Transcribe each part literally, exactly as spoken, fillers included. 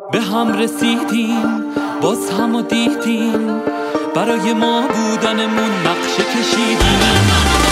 به هم رسیدیم، باز هم و دیدیم، برای ما بودنمون نقشه کشیدیم.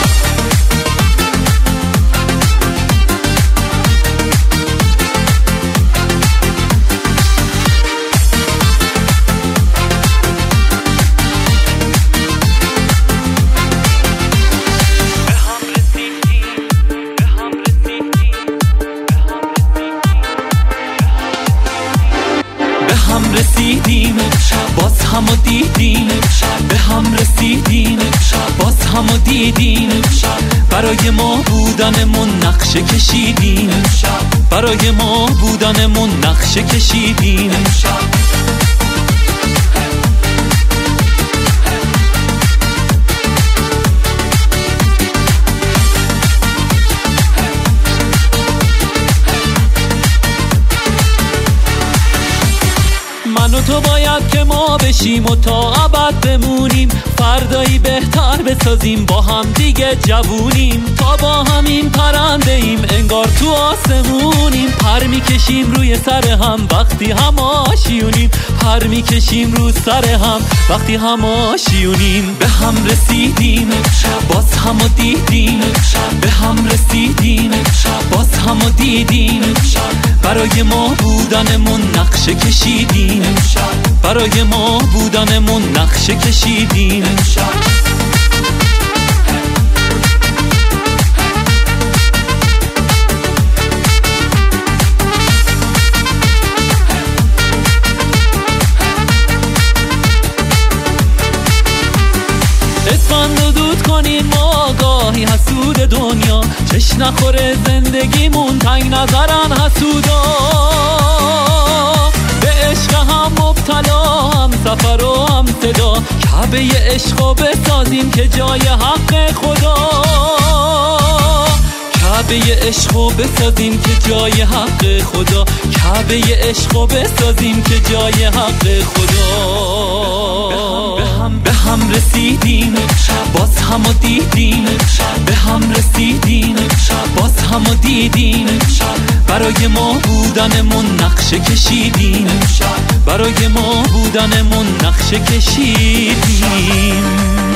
هم رسیدیم باز هم و دیدیم، به هم رسیدیم باز هم و دیدیم، برای ما بودنمون نقشه کشیدیم، برای ما بودنمون نقشه کشیدیم. من و تو باید که ما بشیم و تا ابد بمونیم، فردایی بهتر بسازیم، با هم دیگه جوونیم، تا با همین پرنده ایم انگار تو آسمونیم. پر میکشیم روی سر هم وقتی هم آشیونیم، پر میکشیم رو سر هم وقتی هم آشیونیم. به هم رسیدیم باز هم و دیدیم، به هم رسیدیم باز هم و دیدیم، برای ما بودنمون نقشه کشیدیم، برای ما بودنمون نقشه کشیدیم. اسفند رو دود کنیم ما گاهی حسود دنیا، چش نخوره زندگیمون تنگ نظرن حسودا، به عشق هم مبتلا، هم سفر و هم صدا، کعبه عشقو بسازیم که جای حق خدا، کعبه عشقو بسازیم که جای حق خدا، کعبه عشقو بسازیم که جای حق خدا. به هم رسیدیم باز هم و دیدیم، به هم رسیدیم باز هم و دیدیم، برای ما بودنمون نقشه کشیدیم، برای ما بودنمون نقشه کشیدیم.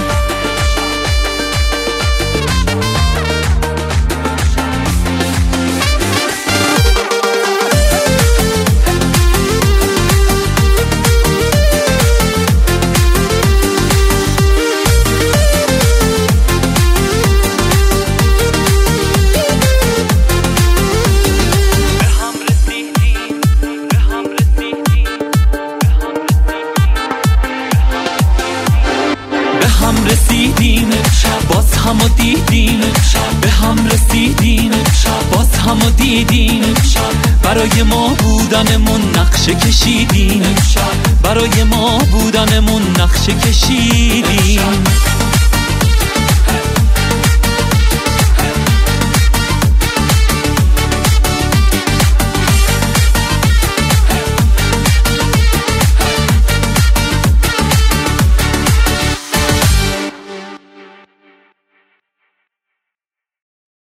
به هم رسیدیم باز هم و دیدیم، به هم رسیدیم باز هم و دیدیم، برای ما بودنمون نقشه کشیدیم، برای ما بودنمون نقشه کشیدیم.